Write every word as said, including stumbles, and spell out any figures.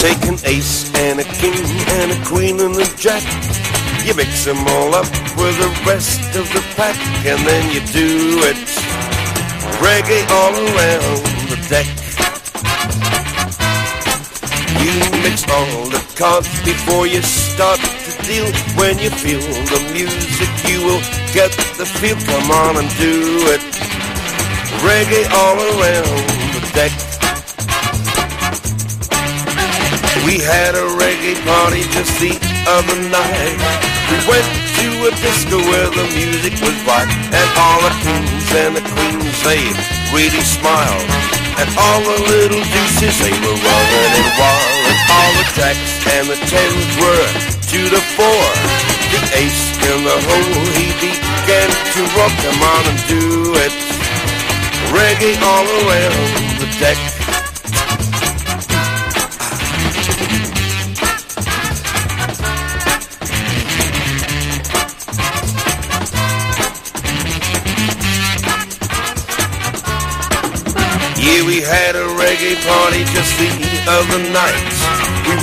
take an ace and a king and a queen and a jack. You mix them all up with the rest of the pack, and then you do it reggae all around the deck. You mix all the cards before you start to deal. When you feel the music, you will get the feel. Come on and do it reggae all around the deck. We had a reggae party just the other night. We went to a disco where the music was right, and all the kings and the queens, they really smiled. And all the little deuces, they were running and wild. And all the jacks and the tens were to the four. The ace in the hole, he began to rock. Come on and do it reggae all around the deck. Yeah, we had a reggae party just the other night.